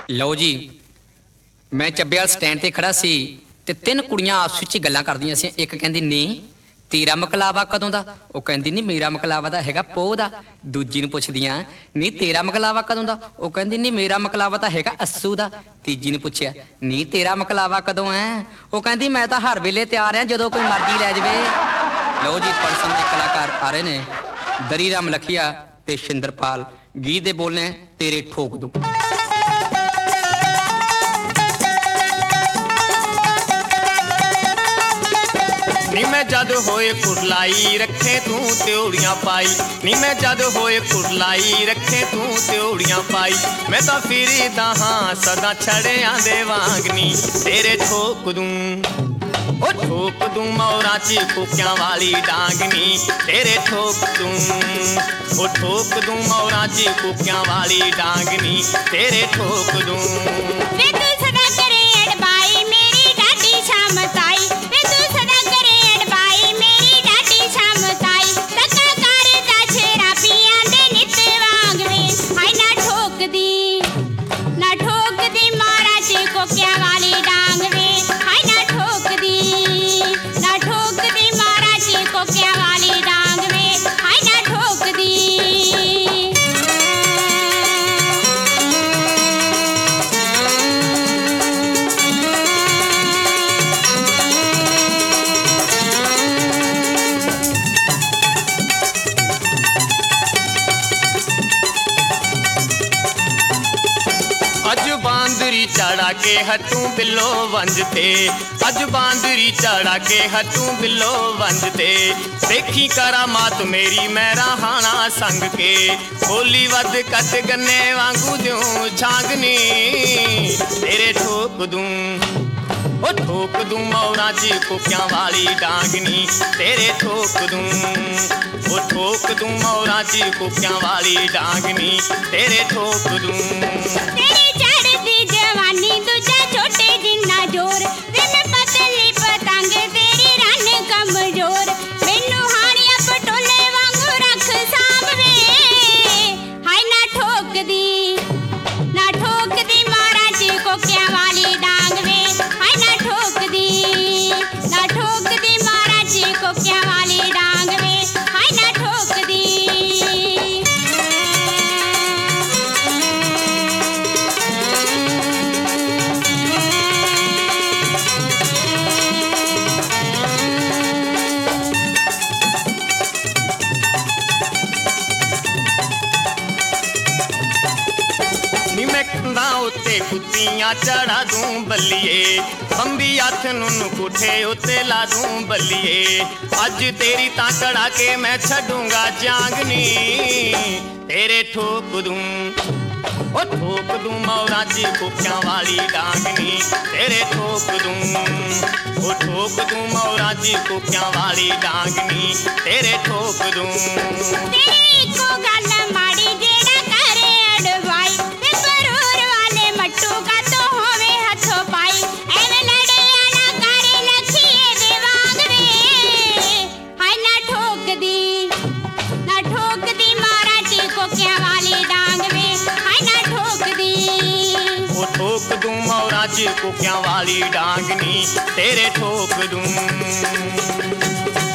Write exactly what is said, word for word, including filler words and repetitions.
ਲਓ ਜੀ, ਮੈਂ ਚੱਬੇ ਵਾਲ ਸਟੈਂਡ ਤੇ ਖੜਾ ਸੀ ਤੇ ਤਿੰਨ ਕੁੜੀਆਂ ਆਪਸ ਵਿੱਚ ਗੱਲਾਂ ਕਰਦੀਆਂ ਸੀ। ਇੱਕ ਕਹਿੰਦੀ ਨਹੀਂ ਤੇਰਾ ਮਕਲਾਵਾ ਕਦੋਂ ਦਾ? ਉਹ ਕਹਿੰਦੀ ਨਹੀਂ ਮੇਰਾ ਮਕਲਾਵਾ ਤਾਂ ਹੈਗਾ ਪੋਹ ਦਾ। ਦੂਜੀ ਨੂੰ ਪੁੱਛਦੀਆਂ ਨਹੀਂ ਤੇਰਾ ਮਕਲਾਵਾ ਕਦੋਂ ਦਾ? ਉਹ ਕਹਿੰਦੀ ਨਹੀਂ ਮੇਰਾ ਮਕਲਾਵਾ ਤਾਂ ਹੈਗਾ ਅੱਸੂ ਦਾ। ਤੀਜੀ ਨੂੰ ਪੁੱਛਿਆ ਨਹੀਂ ਤੇਰਾ ਮਕਲਾਵਾ ਕਦੋਂ ਹੈ? ਉਹ ਕਹਿੰਦੀ ਮੈਂ ਤਾਂ ਹਰ ਵੇਲੇ ਤਿਆਰ ਹਾਂ, ਜਦੋਂ ਕੋਈ ਮਰਜ਼ੀ ਲੈ ਜਾਵੇ। ਲਓ ਜੀ, ਪਰਸਨ ਦੇ ਕਲਾਕਾਰ ਆ ਰਹੇ ਨੇ, ਦਰੀ ਰਾਮ ਲਖੀਆ ਤੇ ਸ਼ਿੰਦਰਪਾਲ। ਗੀਤ ਦੇ ਬੋਲਨੇ ਤੇਰੇ ਠੋਕ ਦੂੰ। ਨੀ ਮੈਂ ਜਦ ਹੋਏ ਕੁੜਲਾਈ ਰੱਖੇ ਤੂੰ ਤਿਉੜੀਆਂ ਪਾਈ। ਨੀ ਮੈਂ ਜਦ ਹੋਏ ਕੁੜਲਾਈ ਰੱਖੇ ਤੂੰ ਤਿਉੜੀਆਂ ਪਾਈ। ਮੈਂ ਤਾਂ ਫਿਰਦਾ ਹਾਂ ਸਦਾ ਛੜਿਆਂ ਦੇ ਵਾਂਗਨੀ ਤੇਰੇ ਠੋਕ ਦੂੰ। ਉਹ ਠੋਕ ਦੂੰ ਮੌਰਾਂ ਚ ਕੋਕਿਆਂ ਵਾਲੀ ਡਾਂਗਨੀ ਤੇਰੇ ਠੋਕ ਦੂੰ। ਉਹ ਠੋਕ ਦੂੰ ਮੌਰਾਂ ਚ ਕੋਕਿਆਂ ਵਾਲੀ ਡਾਂਗਨੀ ਤੇਰੇ ਠੋਕ ਦੂੰ। ਵੇ ਤੂੰ ਸਦਾ ਕਰੇ ਅੜਬਾਈ ਮੇਰੀ ਡਾਢੀ ਸ਼ਾਮਤਾਈ। ਵੇ ਤੂੰ ਸਦਾ ਕਰੇ ਅੜਬਾਈ ਮੇਰੀ ਡਾਢੀ ਸ਼ਾਮਤਾਈ। ਤੱਕਾ ਕਰਦਾ ਸ਼ਰਾਬੀਆਂ ਦੇ ਨਿੱਤ ਵਾਂਗ ਵੇ। ਹਾਏ ਨਾ ਠੋਕਦੀ ਨਾ ਠੋਕਦੀ ਮਾਰਾਂ ਚ ਕੋਕਿਆਂ ਵਾਲੀ ਡਾਂਗ ਵੇ। ਹਾਏ ਨਾ ਠੋਕਦੀ ਨਾ ਠੋਕਦੀ ਮਾਰਾਂ ਚ ਕੋਕਿਆਂ ਵਾਲੀ ਡਾਂਗ ਵੇ। ਹਾਏ ਨਾ ਠੋਕਦੀ। ਅੱਜ ਬਾਂਦਰੀ ਚੜਾ ਕੇ ਹੱਥੋਂ ਬਿੱਲੋ ਵੰਜ ਤੇ। ਅੱਜ ਬਾਂਦਰੀ ਚੜਾ ਕੇ ਹੱਥੋਂ ਬਿੱਲੋ ਵੰਜ ਤੇ। ਦੇਖੀ ਕਰਾਮਾਤ ਮੇਰੀ ਮੈਂ ਰਾਹਾਣਾ ਸੰਗ ਕੇ। ਬੋਲੀ ਵੱਧ ਕੱਟ ਗੰਨੇ ਵਾਂਗੂ ਜਿਉਂ ਛਾਂਗਨੀ ਤੇਰੇ ਠੋਕ ਦੂੰ। ਉਹ ਠੋਕ ਦੂੰ ਮੌਰਾਂ ਚ ਕੋਕਿਆਂ ਵਾਲੀ ਡਾਂਗਨੀ ਤੇਰੇ ਠੋਕ ਦੂੰ। ਉਹ ਠੋਕ ਦੂੰ ਮੌਰਾਂ ਚ ਕੋਕਿਆਂ ਵਾਲੀ ਡਾਂਗਨੀ ਤੇਰੇ ਠੋਕ ਦੂੰ। ਤੇਰੀ ਚੜ੍ਹਦੀ ਜਵਾਨੀ ਦੂਜਾ ਛੋਟੇ ਜਿੰਨਾ ਜ਼ੋਰ। ਵੇ ਮੈਂ ਪਤਲੀ ਪਤੰਗ ਤੇਰੀ ਰੰਨ ਕਮਜ਼ੋਰ। ਮੈਨੂੰ ਹਾਣੀਆਂ ਪਟੋਲੇ ਵਾਂਗੂ ਰੱਖ ਸਾਂਭ ਵੇ। ਹਾਏ ਨਾ ਠੋਕਦੀ ਨਾ ਠੋਕਦੀ ਮਾਰਾਂ ਚ ਕੋਕਿਆਂ ਵਾਲੀ ਡਾਂਗ ਵੇ। ਹਾਏ ਨਾ ਠੋਕਦੀ ਨਾ ਠੋਕਦੀ ਮਾਰਾਂ ਚ ਕੋਕਿਆਂ ਵਾਲੀ ਡਾਂਗ ਵੇ। ਹਾਏ ਨਾ ਠੋਕਦੀ। ਨੀ ਮੈਂ ਕੰਧਾਂ ਉੱਤੇ ਕੁੱਤੀਆਂ ਚੜਾ ਦੂੰ ਬੱਲੀਏ। ਬੰਬੀ ਹੱਥ ਨੂੰ ਕੋਠੇ ਉੱਤੇ ਲਾ ਦੂੰ ਬੱਲੀਏ। ਅੱਜ ਤੇਰੀ ਤਾਂ ਕੜਾ ਕੇ ਮੈਂ ਛੱਡੂੰਗਾ ਜਾਂਗਨੀ ਤੇਰੇ ਠੋਕ ਦੂੰ। ਉਹ ਠੋਕ ਦੂੰ ਮੌਰਾਂ ਚ ਕੋਕਿਆਂ ਵਾਲੀ ਡਾਂਗਨੀ ਤੇਰੇ ਠੋਕ ਦੂੰ। ਉਹ ਠੋਕ ਦੂੰ ਮੌਰਾਂ ਚ ਕੋਕਿਆਂ ਵਾਲੀ ਡਾਂਗਨੀ ਤੇਰੇ ਠੋਕ ਦੂੰ। ਤੇਰੀ ਇੱਕੋ ਗੱਲ ਮਾੜੀ ਜਿਹੜਾ ਕਰੇ ਅੜਵਾਈ। ਵੇ ਬਰੂਰ ਵਾਲੇ ਮੱਟੂ ਕਾਤੋਂ ਹੋਵੇ ਹੱਥੋਂ ਪਾਈ। ਐਵੇਂ ਲੜਿਆ ਨਾ ਕਰੇ ਲਖੀਏ ਦੇ ਵਾਂਗ ਵੇ। ਹਾਏ ਨਾ ਠੋਕਦੀ ਨਾ ਠੋਕਦੀ ਮਾਰਾਂ ਚ ਕੋਕਿਆਂ ਵਾਲੀ ਡਾਂਗ ਵੇ। ਹਾਏ ਨਾ ਠੋਕਦੀ। ਉਹ ਠੋਕ ਦੂੰ ਮੌਰਾਂ ਚ ਕੋਕਿਆਂ ਵਾਲੀ ਡਾਂਗਨੀ ਤੇਰੇ ਠੋਕ ਦੂੰ।